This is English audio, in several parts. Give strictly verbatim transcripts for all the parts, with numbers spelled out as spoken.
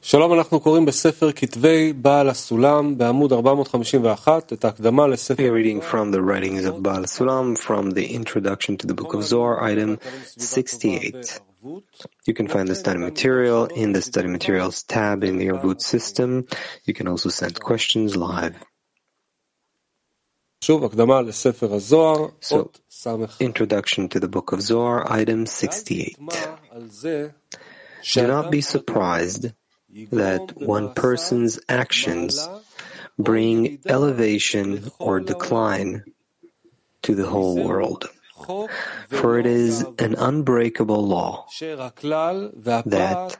שלום, אנחנו קוראים בספר כתבי בעל הסולם בעמוד ארבע מאות חמישים ואחת את ההקדמה לספר. We are reading from the writings of Baal Sulam from the introduction to the book of Zohar, item sixty-eight. You can find the study material in the study materials tab in the Arvut system. You can also send questions live. שוב, הקדמה לספר הזוהר, So, introduction to the book of Zohar, item sixty-eight. Do not be surprised that one person's actions bring elevation or decline to the whole world. For it is an unbreakable law that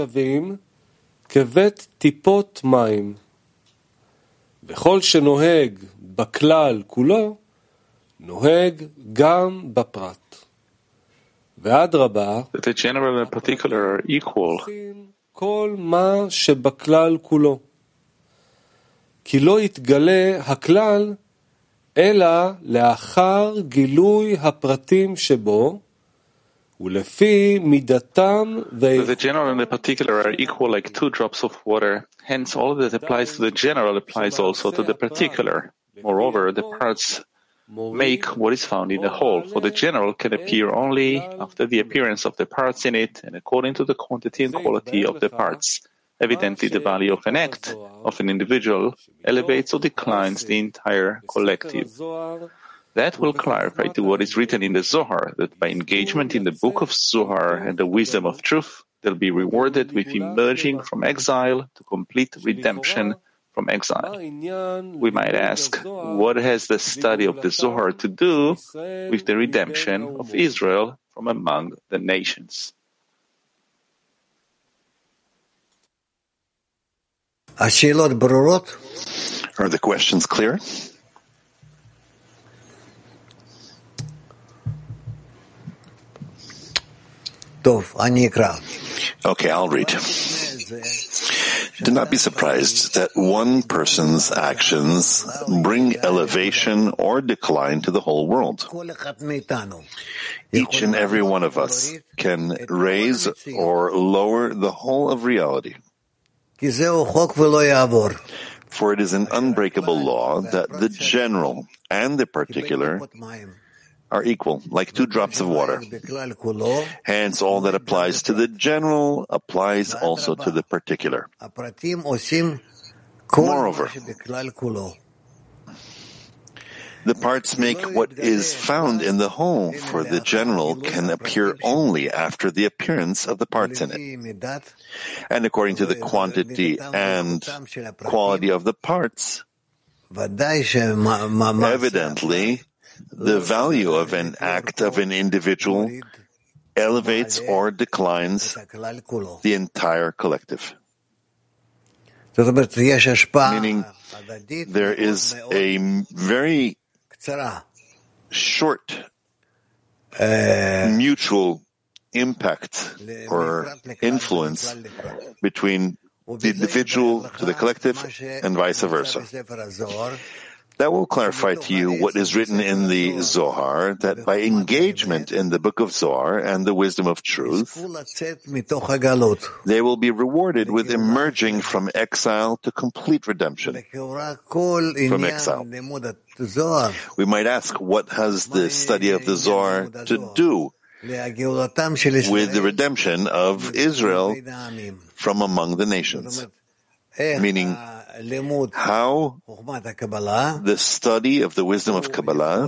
כבית טיפות מים, וכל שנוהג בכלל כולו, נוהג גם בפרט. ואדרבה, that the general and particular are equal. כל מה שבכלל כולו. כי לא יתגלה הכלל, אלא לאחר גילוי הפרטים שבו, ולפי מידתם ו... The general and the particular are equal like two drops of water. Hence, all that applies to the general applies also to the particular. Moreover, the parts make what is found in the whole, for the general can appear only after the appearance of the parts in it and according to the quantity and quality of the parts. Evidently, the value of an act, of an individual, elevates or declines the entire collective. That will clarify to what is written in the Zohar, that by engagement in the book of Zohar and the wisdom of truth, they'll be rewarded with emerging from exile to complete redemption from exile. We might ask, what has the study of the Zohar to do with the redemption of Israel from among the nations? Are the questions clear? Okay, I'll read. Do not be surprised that one person's actions bring elevation or decline to the whole world. Each and every one of us can raise or lower the whole of reality. For it is an unbreakable law that the general and the particular are equal, like two drops of water. Hence, all that applies to the general applies also to the particular. Moreover, the parts make what is found in the whole, for the general can appear only after the appearance of the parts in it. And according to the quantity and quality of the parts, evidently, the value of an act of an individual elevates or declines the entire collective. Meaning, there is a very short mutual impact or influence between the individual to the collective and vice versa. That will clarify to you what is written in the Zohar, that by engagement in the book of Zohar and the wisdom of truth, they will be rewarded with emerging from exile to complete redemption from exile. We might ask, what has the study of the Zohar to do with the redemption of Israel from among the nations? Meaning, how the study of the wisdom of Kabbalah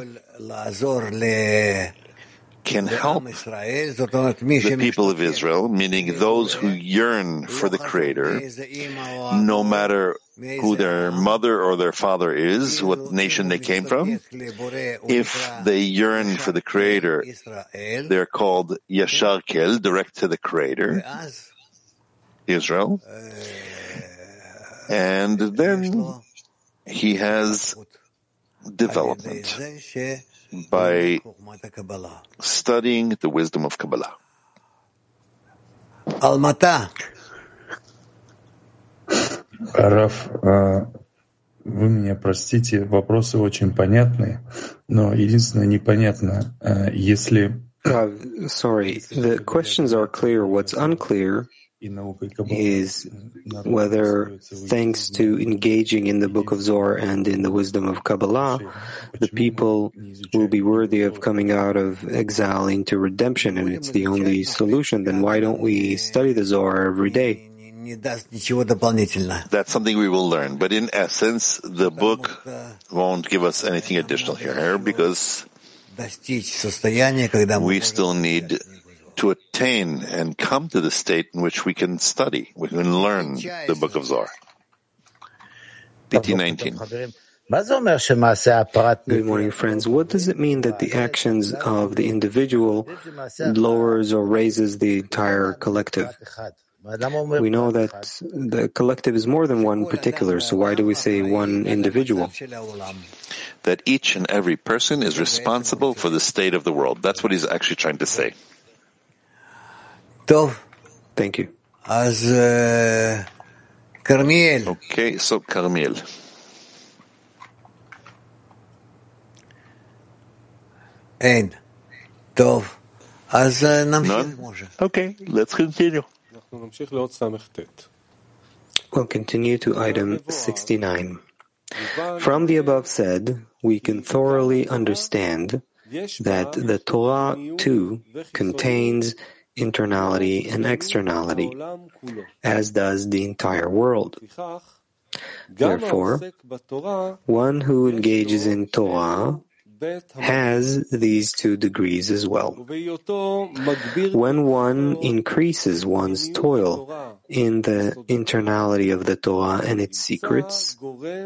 can help the people of Israel, meaning those who yearn for the Creator, no matter who their mother or their father is, what nation they came from. If they yearn for the Creator, they're called Yashar Kel, direct to the Creator, Israel. And then he has development by studying the wisdom of Kabbalah. Раф, вы меня простите, вопросы очень понятные, но единственное непонятно, если... Uh, sorry, the questions are clear. What's unclear is whether, thanks to engaging in the Book of Zohar and in the wisdom of Kabbalah, the people will be worthy of coming out of exile into redemption, and it's the only solution. Then why don't we study the Zohar every day? That's something we will learn. But in essence, the book won't give us anything additional here because we still need to attain and come to the state in which we can study, we can learn the Book of Zohar. D T nineteen. Good morning, friends. What does it mean that the actions of the individual lowers or raises the entire collective? We know that the collective is more than one particular, so why do we say one individual? That each and every person is responsible for the state of the world. That's what he's actually trying to say. Thank you. Okay, so Carmiel. None? Okay, let's continue. We'll continue to item sixty-nine. From the above said, we can thoroughly understand that the Torah too contains internality and externality, as does the entire world. Therefore, one who engages in Torah has these two degrees as well. When one increases one's toil in the internality of the Torah and its secrets,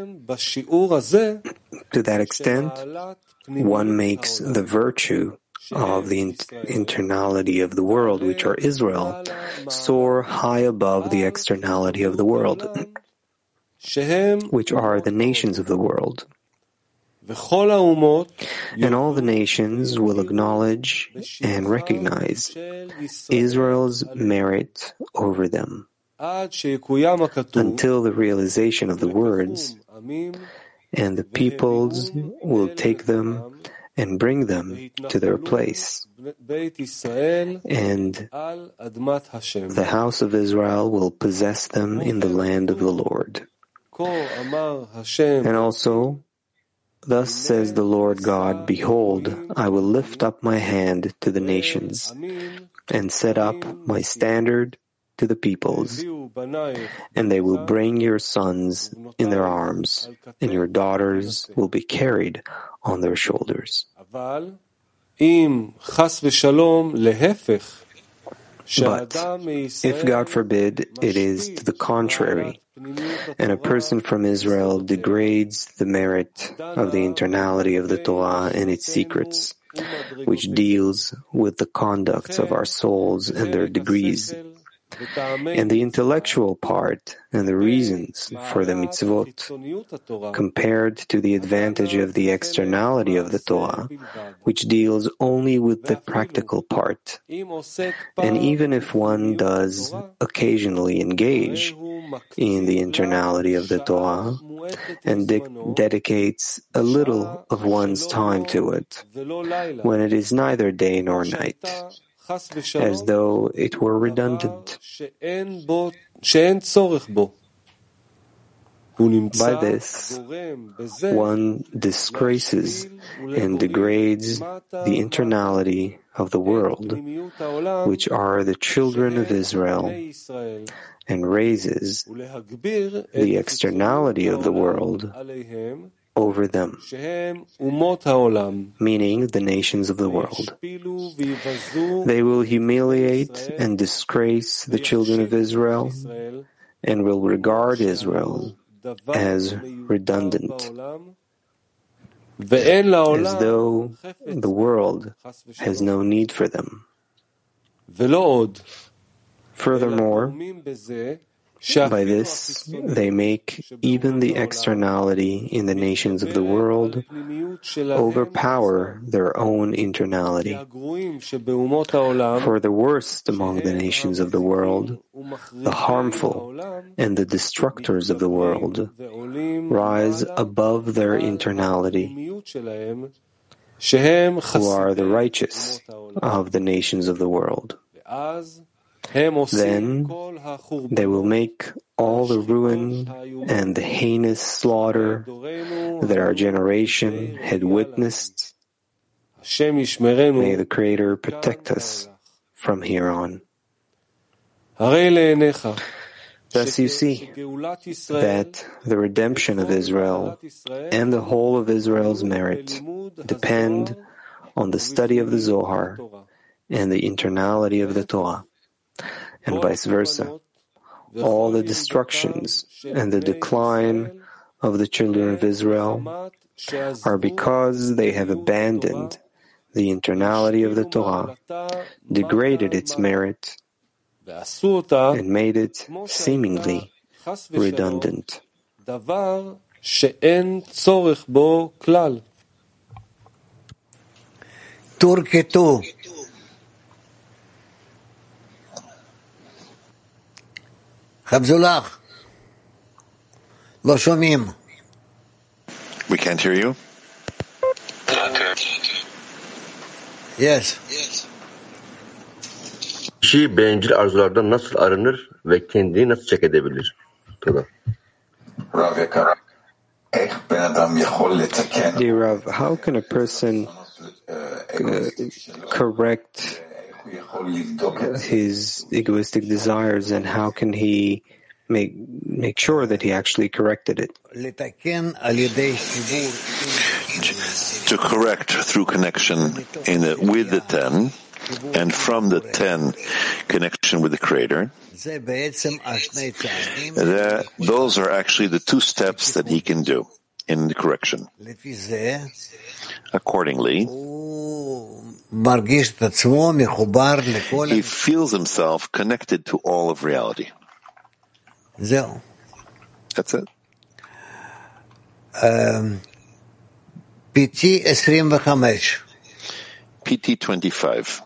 to that extent, one makes the virtue of the internality of the world, which are Israel, soar high above the externality of the world, which are the nations of the world. And all the nations will acknowledge and recognize Israel's merit over them until the realization of the words, and the peoples will take them and bring them to their place, and the house of Israel will possess them in the land of the Lord. And also, thus says the Lord God, behold, I will lift up my hand to the nations, and set up my standard to the peoples, and they will bring your sons in their arms, and your daughters will be carried on their shoulders. But if, God forbid, it is to the contrary, and a person from Israel degrades the merit of the internality of the Torah and its secrets, which deals with the conducts of our souls and their degrees, and the intellectual part and the reasons for the mitzvot, compared to the advantage of the externality of the Torah, which deals only with the practical part. And even if one does occasionally engage in the internality of the Torah and de- dedicates a little of one's time to it, when it is neither day nor night, as though it were redundant. By this, one disgraces and degrades the internality of the world, which are the children of Israel, and raises the externality of the world over them, meaning the nations of the world. They will humiliate and disgrace the children of Israel and will regard Israel as redundant, as though the world has no need for them. Furthermore, by this, they make even the externality in the nations of the world overpower their own internality. For the worst among the nations of the world, the harmful and the destructors of the world, rise above their internality, who are the righteous of the nations of the world. Then they will make all the ruin and the heinous slaughter that our generation had witnessed. May the Creator protect us from here on. Thus you see that the redemption of Israel and the whole of Israel's merit depend on the study of the Zohar and the internality of the Torah, and vice versa. All the destructions and the decline of the children of Israel are because they have abandoned the internality of the Torah, degraded its merit, and made it seemingly redundant. Turketu. Habzullah. Lo shomim. We can't hear you. Yes. Kişi bencil arzulardan nasıl arınır ve kendini nasıl çek edebilir? Toda. Dear Rav, how can a person uh, correct his egoistic desires, and how can he make make sure that he actually corrected it? To correct through connection in the, with the ten, and from the ten, connection with the Creator. That, those are actually the two steps that he can do in the correction. Accordingly, he feels himself connected to all of reality. That's it. Um, P T twenty-five. P T twenty-five.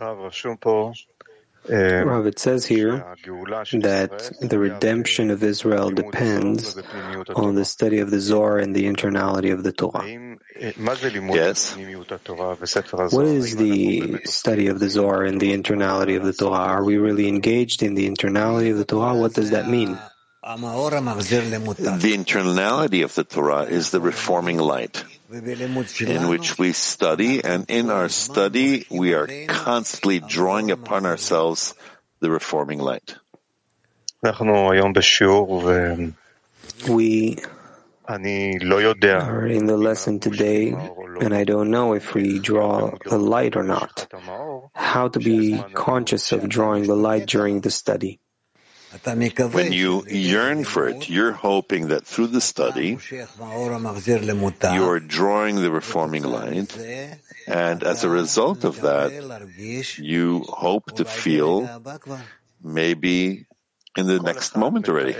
Rav, it says here that the redemption of Israel depends on the study of the Zohar and the internality of the Torah. Yes. What is the study of the Zohar and the internality of the Torah? Are we really engaged in the internality of the Torah? What does that mean? The internality of the Torah is the reforming light, in which we study, and in our study we are constantly drawing upon ourselves the reforming light. We are in the lesson today, and I don't know if we draw the light or not. How to be conscious of drawing the light during the study? When you yearn for it, you're hoping that through the study, you are drawing the reforming light, and as a result of that, you hope to feel maybe in the next moment already.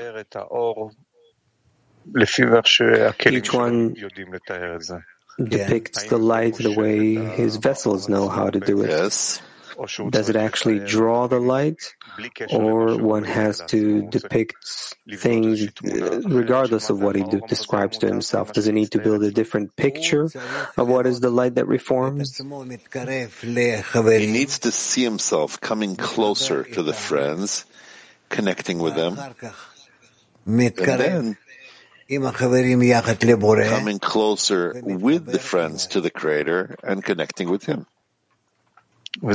Each one depicts the light the way his vessels know how to do it. Yes. Does it actually draw the light, or one has to depict things regardless of what he do, describes to himself? Does he need to build a different picture of what is the light that reforms? He needs to see himself coming closer to the friends, connecting with them, and then coming closer with the friends to the Creator and connecting with Him. And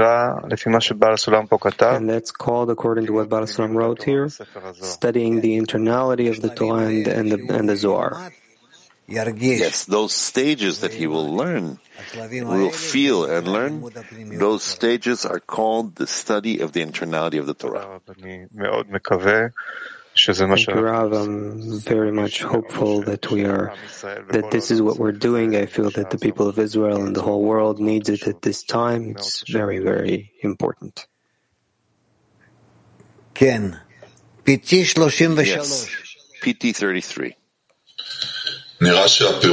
that's called, according to what Baal HaSulam wrote here, studying the internality of the Torah and, and, the, and the Zohar. Yes, those stages that he will learn, will feel and learn, those stages are called the study of the internality of the Torah. Thank you, Rav. I'm very much hopeful that we are, that this is what we're doing. I feel that the people of Israel and the whole world needs it at this time. It's very, very important. Ken, P T thirty-three. Yes, P T thirty-three. It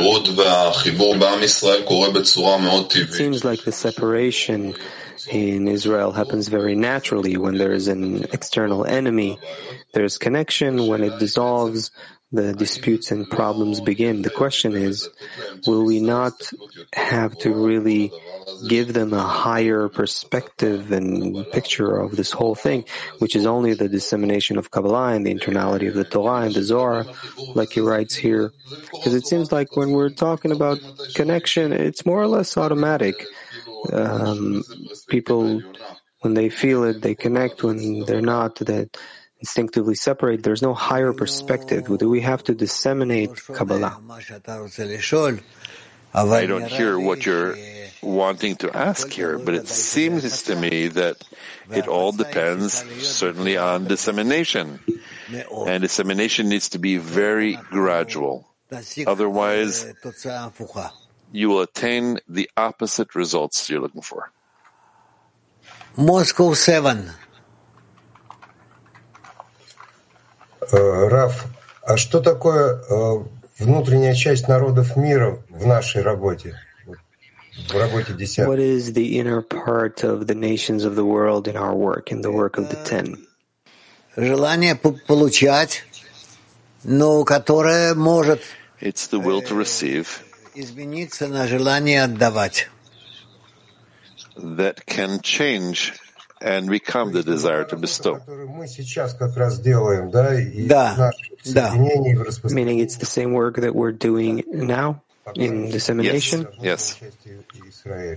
seems like the separation in Israel happens very naturally. When there is an external enemy, there is connection. When it dissolves, the disputes and problems begin. The question is, will we not have to really give them a higher perspective and picture of this whole thing, which is only the dissemination of Kabbalah and the internality of the Torah and the Zohar, like he writes here? Because it seems like when we're talking about connection, it's more or less automatic. Um, people, when they feel it, they connect. When they're not, that instinctively separate. There's no higher perspective. Do we have to disseminate Kabbalah? I don't hear what you're wanting to ask here, but it seems to me that it all depends certainly on dissemination. And dissemination needs to be very gradual. Otherwise, you will attain the opposite results you're looking for. Moscow seven. Раф, а что такое внутренняя часть народов мира в нашей работе, в работе десятки? What is the inner part of the nations of the world in our work, in the work of the ten? Желание получать, но которое может It's the will to receive измениться на желание отдавать. That can change and become the desire to bestow. Мы сейчас как раз делаем, да, и Да, да. Meaning it's the same work that we're doing now in dissemination? Yes. Yes.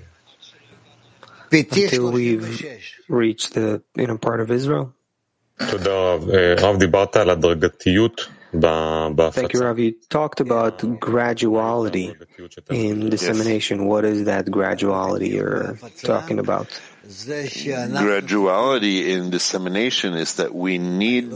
Until we've reached the inner part of Israel? תודה רב, דיברת על הדרגתיות בהפצה. Thank you, Rav. You talked about graduality in dissemination. Yes. What is that graduality you're talking about? Graduality in dissemination is that we need,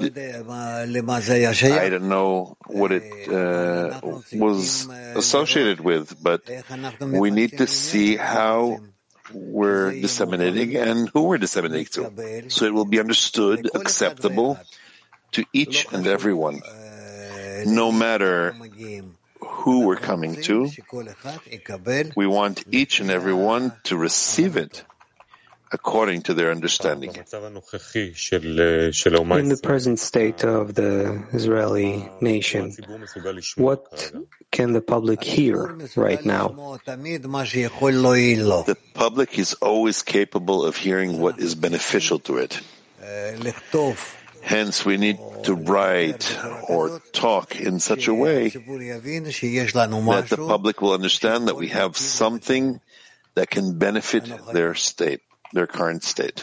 I don't know what it uh, was associated with, but we need to see how we're disseminating and who we're disseminating to, so it will be understood, acceptable to each and every one, no matter who we're coming to. We want each and every one to receive it according to their understanding. In the present state of the Israeli nation, what can the public hear right now? The public is always capable of hearing what is beneficial to it. Hence, we need to write or talk in such a way that the public will understand that we have something that can benefit their state, their current state.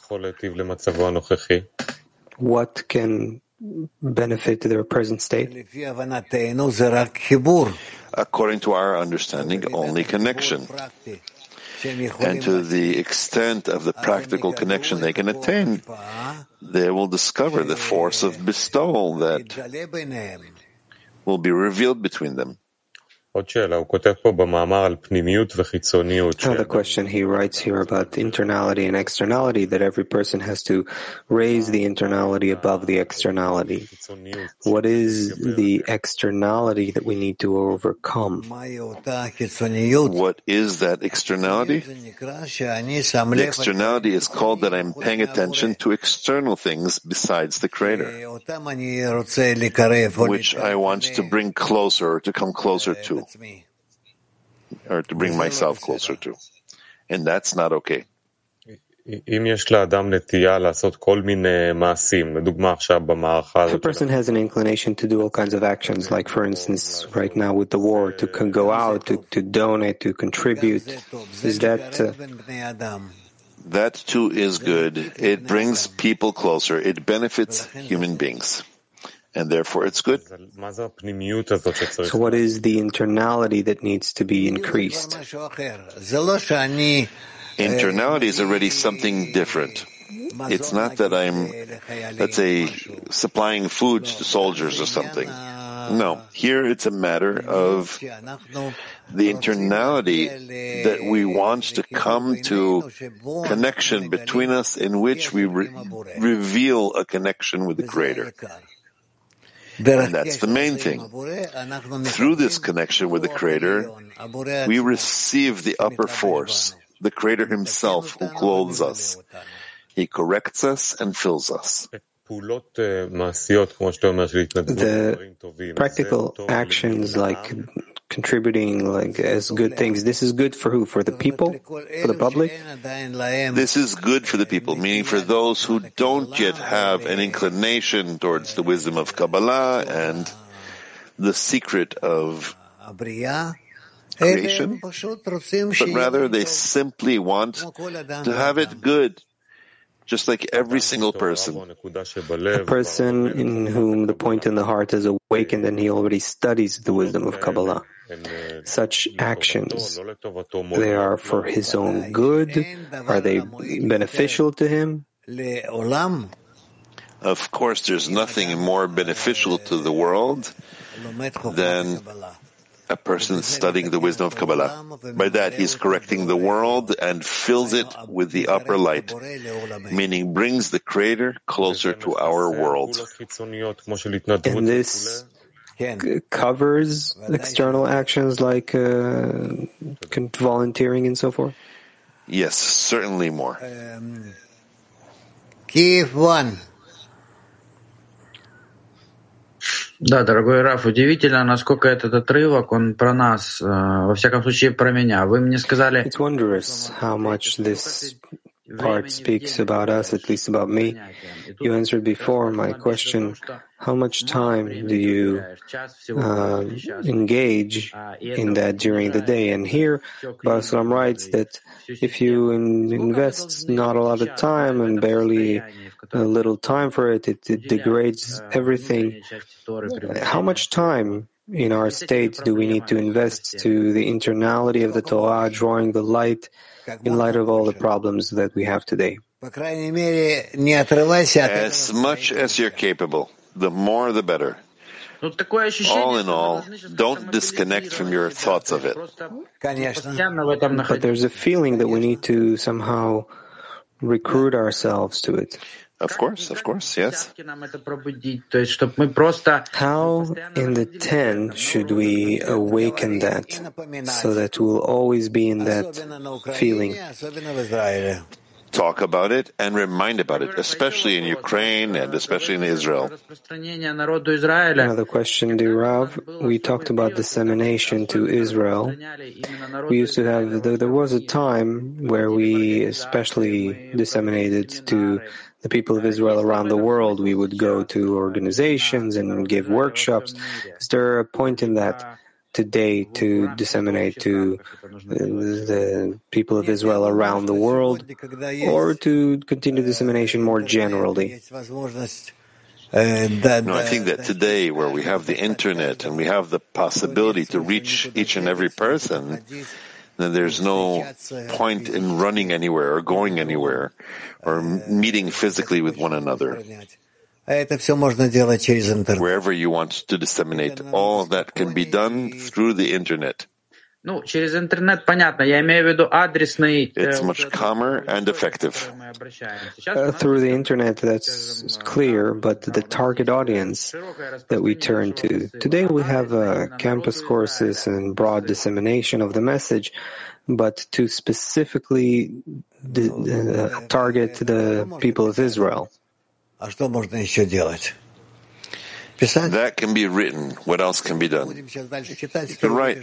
What can benefit their present state? According to our understanding, only connection. And to the extent of the practical connection they can attain, they will discover the force of bestowal that will be revealed between them. Another question he writes here about internality and externality, that every person has to raise the internality above the externality. What is the externality that we need to overcome? What is that externality? The externality is called that I'm paying attention to external things besides the Creator, which I want to bring closer, or to come closer to, or to bring myself closer to. And that's not okay. If a person has an inclination to do all kinds of actions, like for instance, right now with the war, to go out, to, to donate, to contribute, is that... Uh, that too is good. It brings people closer. It benefits human beings. And therefore it's good. So what is the internality that needs to be increased? Internality is already something different. It's not that I'm, let's say, supplying food to soldiers or something. No, here it's a matter of the internality that we want to come to connection between us, in which we re- reveal a connection with the Creator. And that's the main thing. Through this connection with the Creator, we receive the upper force, the Creator Himself who clothes us. He corrects us and fills us. The practical actions like contributing like as good things, this is good for who? For the people? For the public? This is good for the people, meaning for those who don't yet have an inclination towards the wisdom of Kabbalah and the secret of creation, but rather they simply want to have it good, just like every single person. A person in whom the point in the heart is awakened and he already studies the wisdom of Kabbalah. Such actions, they are for his own good? Are they beneficial to him? Of course, there's nothing more beneficial to the world than a person studying the wisdom of Kabbalah. By that, he's correcting the world and fills it with the upper light, meaning brings the Creator closer to our world. And this c- covers external actions like uh, volunteering and so forth? Yes, certainly more. Um, Kiev one. Да, дорогой Раф, удивительно, насколько этот отрывок, он про нас, во всяком случае, про меня. Вы мне сказали... It's wondrous how much this part speaks about us, at least about me. You answered before my question, how much time do you uh, engage in that during the day? And here, Balasalam writes that if you in- invest not a lot of time and barely a little time for it, it, it degrades everything. How much time in our state do we need to invest to the internality of the Torah, drawing the light in light of all the problems that we have today? As much as you're capable, the more the better. All in all, don't disconnect from your thoughts of it. But there's a feeling that we need to somehow recruit ourselves to it. Of course, of course, yes. How in the ten should we awaken that so that we'll always be in that feeling? Talk about it and remind about it, especially in Ukraine and especially in Israel. Another question, dear Rav. We talked about dissemination to Israel. We used to have, there was a time where we especially disseminated to the people of Israel around the world. We would go to organizations and give workshops. Is there a point in that today to disseminate to the people of Israel around the world, or to continue dissemination more generally? No, I think that today, where we have the internet and we have the possibility to reach each and every person, then there's no point in running anywhere or going anywhere or meeting physically with one another. Wherever you want to disseminate, all of that can be done through the internet. It's much calmer and effective. Uh, through the internet, that's clear, but the target audience that we turn to. Today we have uh, campus courses and broad dissemination of the message, but to specifically di- uh, target the people of Israel. That can be written. What else can be done? You can write.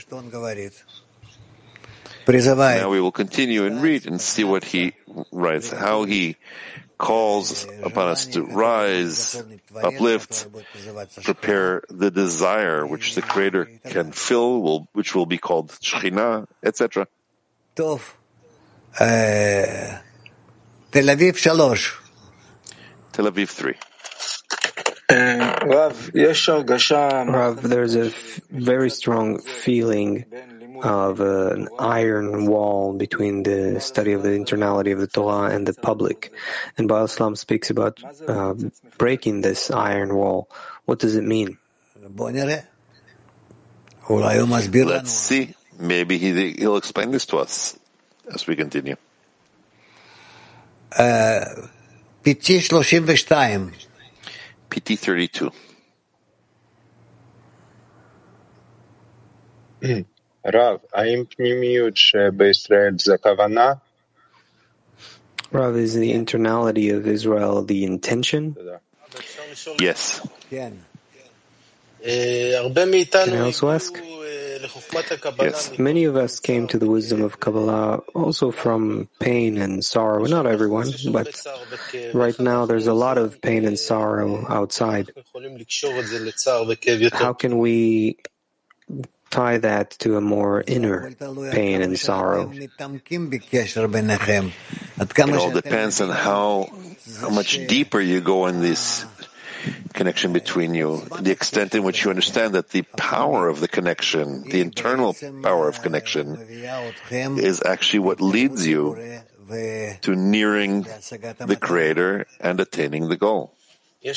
Now we will continue and read and see what he writes, how he calls upon us to rise, uplift, prepare the desire which the Creator can fill, will, which will be called Shekhinah, et cetera. Tel Aviv three. Tel Aviv three. Rav, there's a f- very strong feeling of uh, an iron wall between the study of the internality of the Torah and the public. And Baal Islam speaks about uh, breaking this iron wall. What does it mean? Let's see. Maybe he, he'll explain this to us as we continue. P T thirty-two. P T thirty-two. רב, האם פנימיות שבישראל זה כוונה? Rav, is the internality of Israel the intention? Yes. Can I also ask? Yes. Many of us came to the wisdom of Kabbalah also from pain and sorrow. Not everyone, but right now there's a lot of pain and sorrow outside. How can we tie that to a more inner pain and sorrow? It all depends on how, how much deeper you go in this connection between you, the extent in which you understand that the power of the connection, the internal power of connection, is actually what leads you to nearing the Creator and attaining the goal. We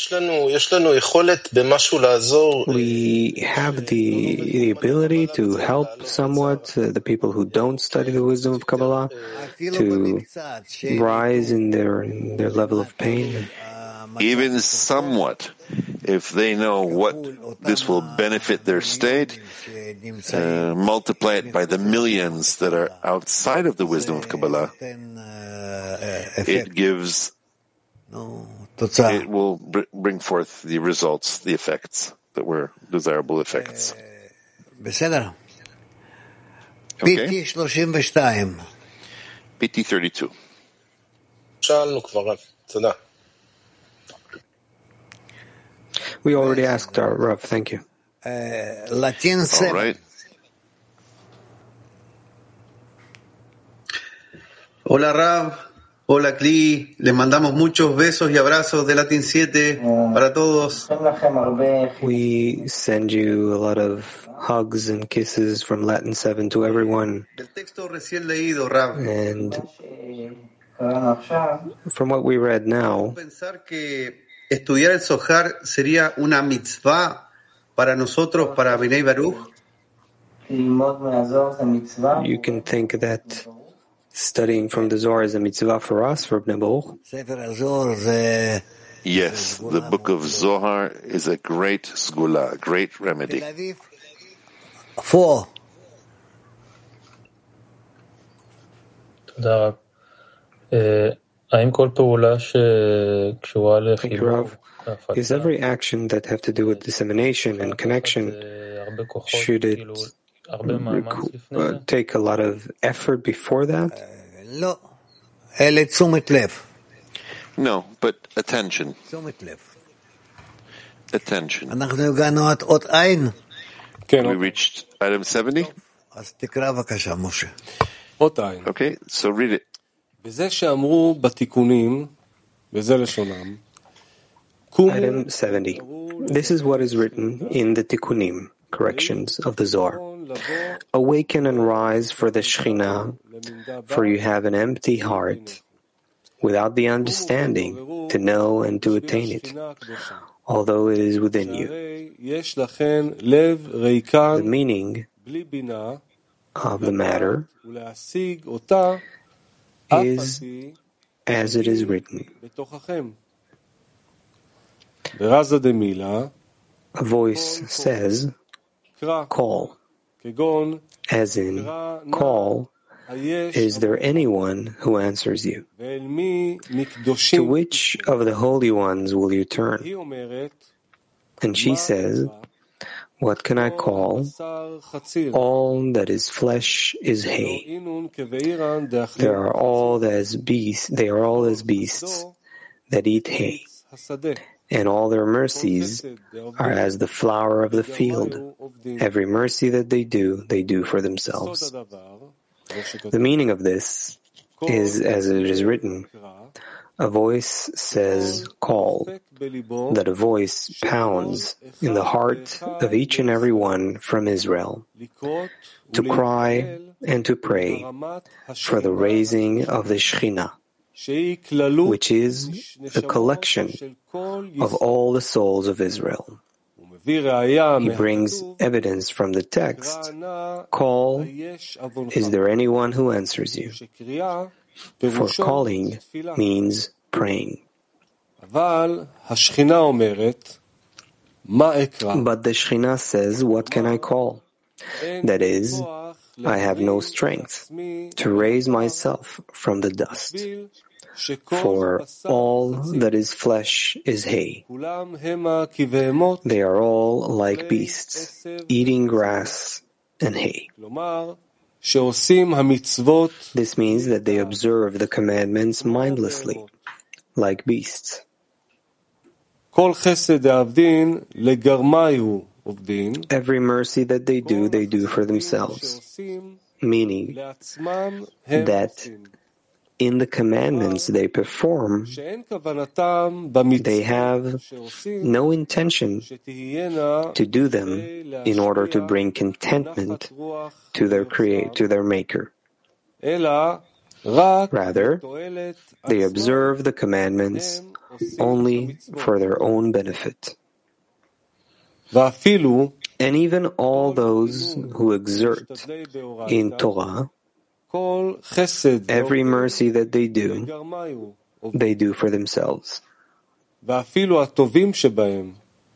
have the, the ability to help somewhat uh, the people who don't study the wisdom of Kabbalah to rise in their, in their level of pain. Even somewhat, if they know what this will benefit their state, uh, multiply it by the millions that are outside of the wisdom of Kabbalah, it gives, it will br- bring forth the results, the effects that were desirable effects. Okay? P T thirty-two. We already asked our Rav, thank you. Latin All right. Hola Rav, hola Kli, les mandamos muchos besos y abrazos de Latin siete para todos. We send you a lot of hugs and kisses from Latin seven to everyone. El texto recién leído, Rav. And from what we read now, pensar que estudiar el Zohar sería una mitzvah para nosotros, para Bnei Baruch. You can think that studying from the Zohar is a mitzvah for us, for Bnei Baruch. Yes, the book of Zohar is a great sgula, a great remedy. Four. תודה. האם כל פעולה שקשורה לחיבור, Is every action that have to do with dissemination and connection, should it uh, take a lot of effort before that? No, but attention. Attention. We reached item seventy? Okay, so read it. Item seventy. This is what is written in the Tikkunim, corrections of the Zohar. Awaken and rise for the Shekhinah, for you have an empty heart, without the understanding to know and to attain it, although it is within you. The meaning of the matter is as it is written. A voice says, call, as in, call, is there anyone who answers you? To which of the holy ones will you turn? And she says, what can I call? All that is flesh is hay. There are all as beasts, they are all as beasts that eat hay. And all their mercies are as the flower of the field. Every mercy that they do, they do for themselves. The meaning of this is as it is written. A voice says, call, that a voice pounds in the heart of each and every one from Israel, to cry and to pray for the raising of the Shekhinah, which is the collection of all the souls of Israel. He brings evidence from the text, call, is there anyone who answers you? For calling means praying. But the Shekhinah says, what can I call? That is, I have no strength to raise myself from the dust. For all that is flesh is hay. They are all like beasts, eating grass and hay. This means that they observe the commandments mindlessly, like beasts. Every mercy that they do, they do for themselves, meaning that in the commandments they perform, they have no intention to do them in order to bring contentment to their create, to their Maker. Rather, they observe the commandments only for their own benefit. And even all those who exert in Torah, every mercy that they do, they do for themselves. Even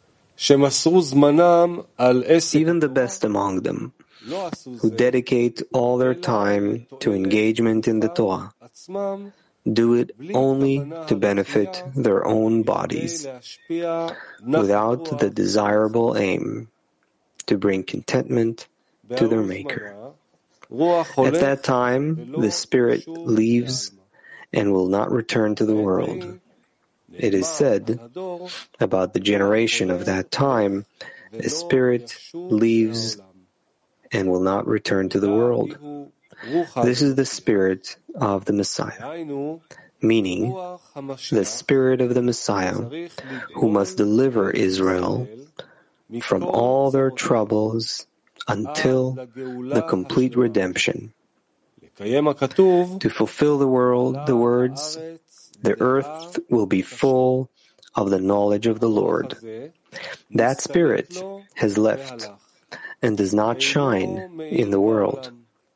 the best among them, who dedicate all their time to engagement in the Torah, do it only to benefit their own bodies, without the desirable aim to bring contentment to their Maker. At that time, the spirit leaves and will not return to the world. It is said about the generation of that time, a spirit leaves and will not return to the world. This is the spirit of the Messiah, meaning the spirit of the Messiah who must deliver Israel from all their troubles until the complete redemption. To fulfill the world, the words, the earth will be full of the knowledge of the Lord. That spirit has left and does not shine in the world.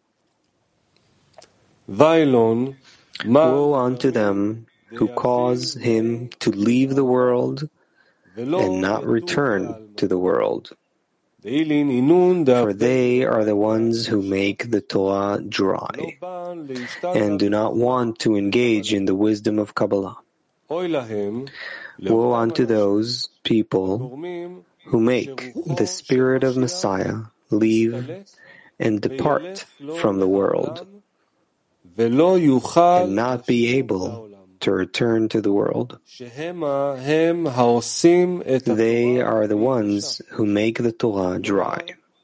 Woe unto them who cause him to leave the world and not return to the world. For they are the ones who make the Torah dry and do not want to engage in the wisdom of Kabbalah. Woe unto those people who make the spirit of Messiah leave and depart from the world and not be able to return to the world. They are the ones who make the Torah dry,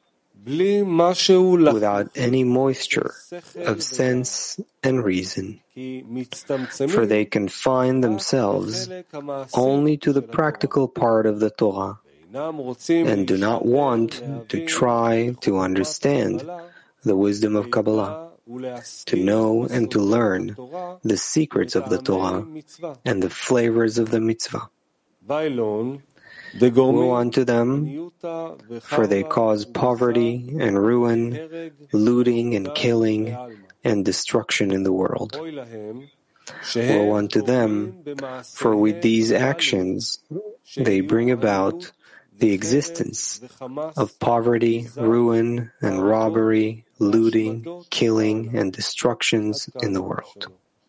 without any moisture of sense and reason, for they confine themselves only to the practical part of the Torah and do not want to try to understand the wisdom of Kabbalah, to know and to learn the secrets of the Torah and the flavors of the mitzvah. Woe unto them, for they cause poverty and ruin, looting and killing, and destruction in the world. Woe unto them, for with these actions they bring about the existence of poverty, ruin, and robbery, looting, killing, and destructions in the world.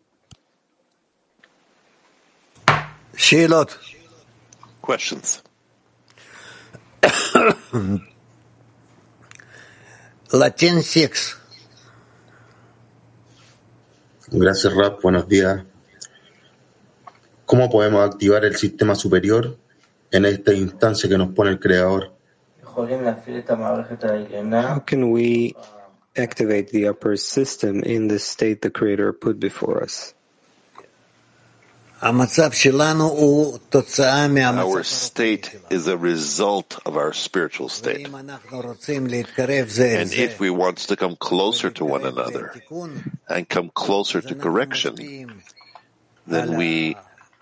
Questions? Latin six. Gracias, Rab. Buenos días. ¿Cómo podemos activar el sistema superior en esta instancia que nos pone el Creador? How can we activate the upper system in the state the Creator put before us? Our state is a result of our spiritual state. And if we want to come closer to one another and come closer to correction, then we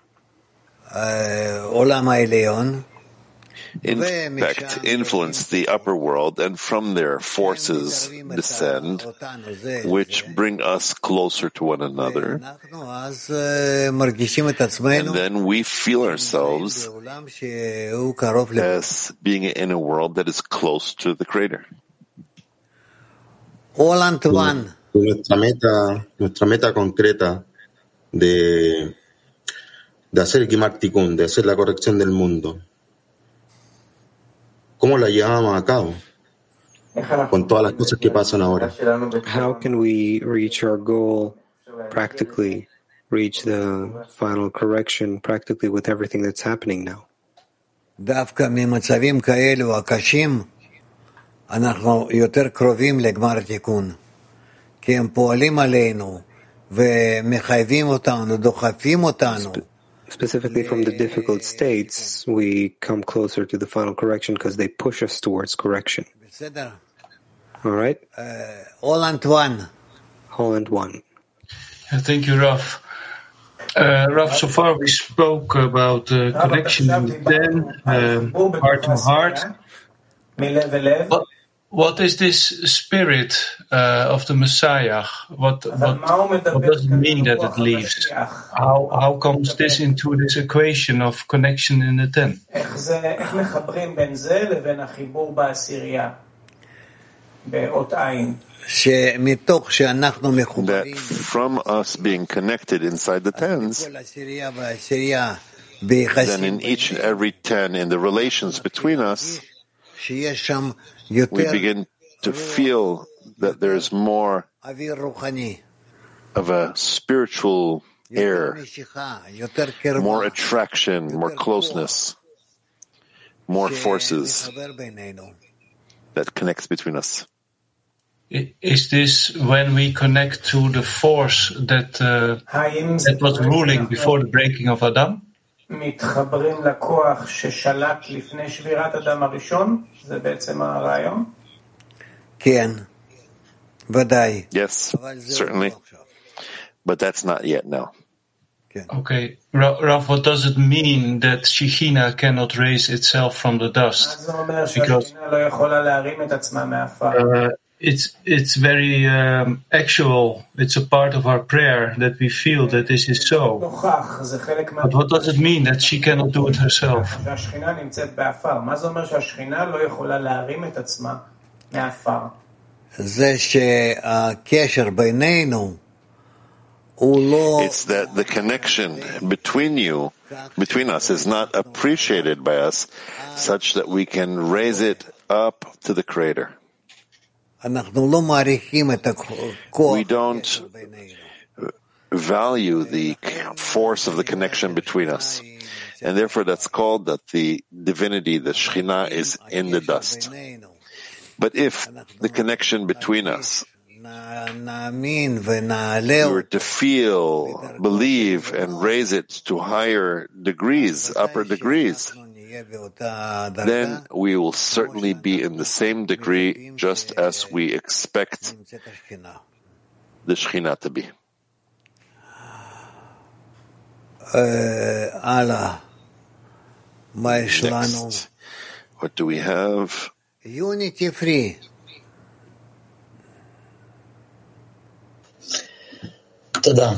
in fact influence the upper world, and from there forces descend which bring us closer to one another, and then we feel ourselves as being in a world that is close to the Creator. Nuestra meta, nuestra meta concreta de, de hacer Gimat Tikkun, de hacer la corrección del mundo. ¿Cómo la llevamos a cabo? Con todas las cosas que pasan ahora. How can we reach our goal practically, reach the final correction practically with everything that's happening now? דווקא ממצבים כאלו הקשים, אנחנו יותר קרובים לגמר תיקון, כי הם פועלים עלינו ומחייבים אותנו, דוחפים אותנו. Specifically from the difficult states, we come closer to the final correction because they push us towards correction. All right? Uh, Holland one. Holland one. Thank you, Rav. Uh, Rav, so far we spoke about uh, connection in the ten, uh, heart to heart. What, what is this spirit uh, of the Messiah? What, what, what does it mean that it leaves? How, how comes this into this equation of connection in the ten? That from us being connected inside the tens, then in each and every ten, in the relations between us, we begin to feel that there's more of a spiritual air, more attraction, more closeness, more forces that connects between us. Is this when we connect to the force that uh, that was ruling before the breaking of Adam? Yes, certainly. But that's not yet now. Okay. Rav, what does it mean that Shekhinah cannot raise itself from the dust? Because uh, it's it's very um, actual. It's a part of our prayer that we feel that this is so. But what does it mean that she cannot do it herself? It's that the connection between you, between us, is not appreciated by us, such that we can raise it up to the Creator. We don't value the force of the connection between us, and therefore that's called that the divinity, the Shekhinah, is in the dust. But if the connection between us, we were to feel, believe, and raise it to higher degrees, upper degrees, then we will certainly be in the same degree just as we expect the Shekhinah to be. Next, what do we have? Unity free. תודה.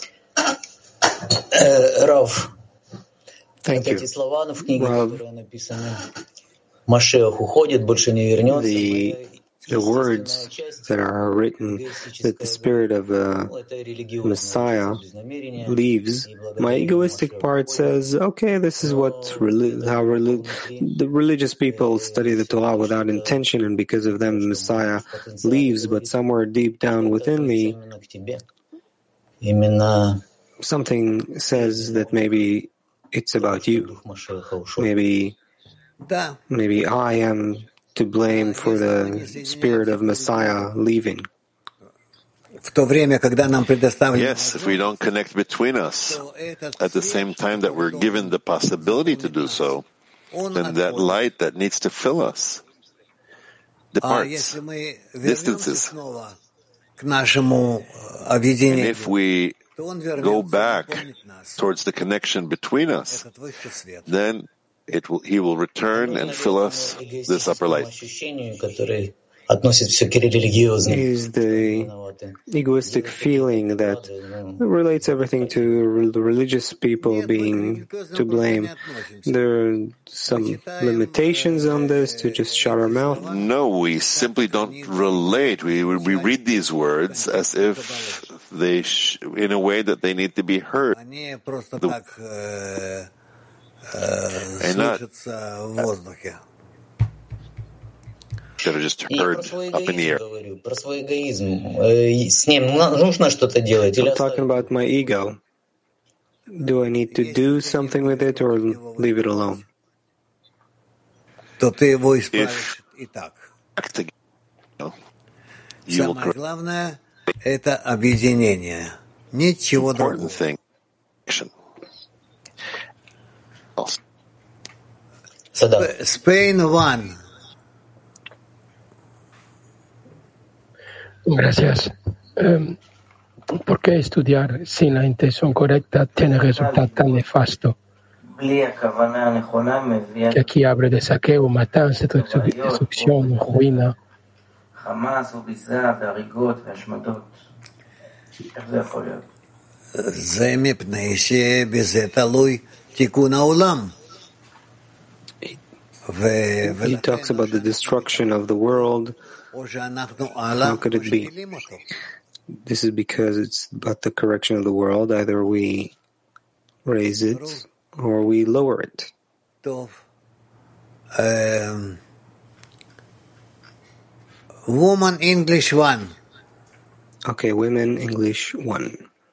רב, Thank you. эти слова в книге, которые написаны, Машиах уходит, больше не вернется. The, the words that are written that the spirit of a Messiah leaves, my egoistic part says, okay, this is what how the religious people study the Torah without intention, and because of them the Messiah leaves, but somewhere deep down within me, something says that maybe it's about you. Maybe, maybe I am to blame for the spirit of Messiah leaving. Yes, if we don't connect between us at the same time that we're given the possibility to do so, then that light that needs to fill us departs, distances. And if we go back towards the connection between us, then it will, he will return and fill us this upper light. Is the egoistic feeling that relates everything to the religious people being to blame. There are some limitations on this to just shut our mouth? No, we simply don't relate. We, we read these words as if they sh- in a way that they need to be heard. The, and not that are just heard up in the air. I'm talking about my ego. Do I need to do something with it or leave it alone? If you will correct important thing. Spain one. Gracias. Um, ¿Por qué estudiar sin la intención correcta tiene resultado tan nefasto? Que aquí abre de saqueo, matanza, destrucción, ruina. זה מפני שבזה תלוי תיקון העולם. He talks about the destruction of the world. How could it be? This is because it's about the correction of the world. Either we raise it or we lower it. Um, woman English one. Okay, women English one.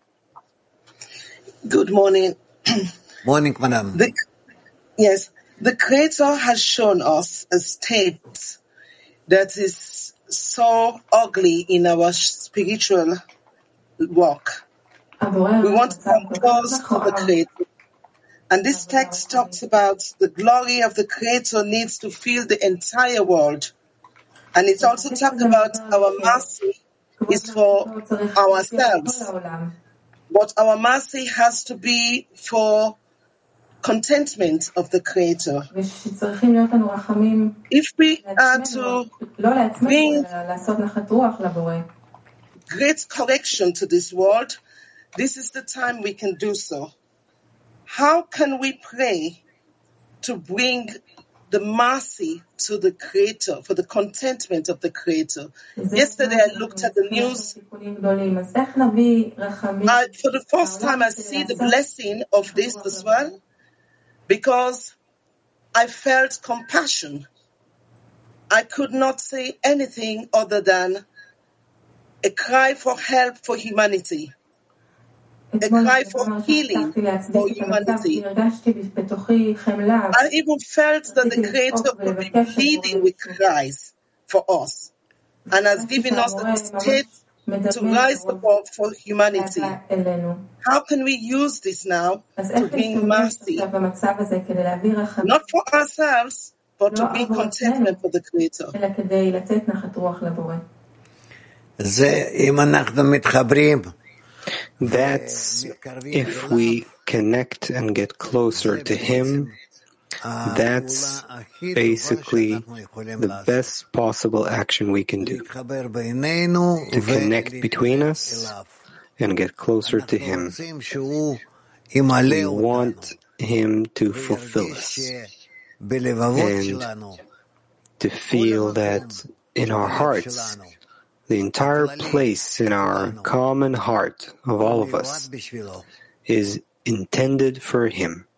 Good morning. Morning, madam. The, yes, the Creator has shown us a state that is so ugly in our spiritual walk. We want to come close to the Creator. And this text talks about the glory of the Creator needs to fill the entire world. And it also talks about our mercy is for ourselves. But our mercy has to be for contentment of the Creator. If we are to bring great correction to this world, this is the time we can do so. How can we pray to bring the mercy to the Creator, for the contentment of the Creator? Yesterday I looked at the news. I, for the first time I see the blessing of this as well, because I felt compassion. I could not say anything other than a cry for help for humanity. A cry for healing for humanity. I even felt that the Creator could be pleading with cries for us and has given us the state to rise up for humanity. How can we use this now to bring mercy? Not for ourselves, but to bring contentment for the Creator. That's if we connect and get closer to Him. That's basically the best possible action we can do, to connect between us and get closer to Him. We want Him to fulfill us and to feel that in our hearts, the entire place in our common heart of all of us is intended for Him.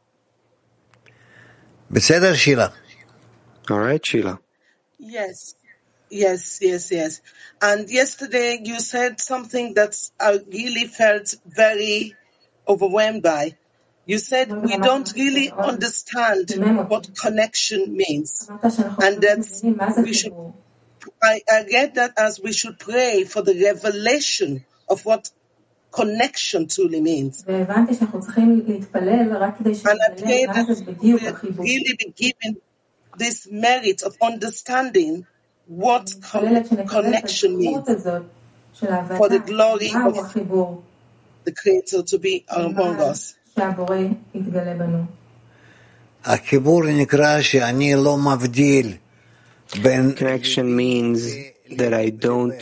בסדר, Sheila? All right, Sheila. Yes, yes, yes, yes. And yesterday you said something that I really felt very overwhelmed by. You said we don't really understand what connection means, and that we should. I, I get that as we should pray for the revelation of what connection truly means. And I pray that we will really be given this merit of understanding what con- connection means for the glory of the Creator to be among us. Connection means that I don't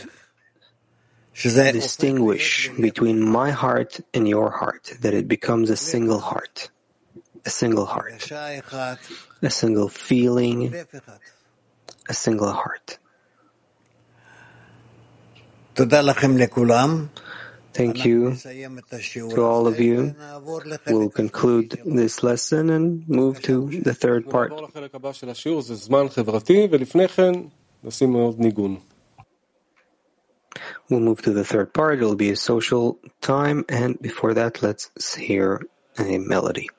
distinguish between my heart and your heart, that it becomes a single heart, a single heart, a single feeling, a single heart. Thank you to all of you. We'll conclude this lesson and move to the third part. We'll move to the third part. It'll be a social time, and before that, let's hear a melody.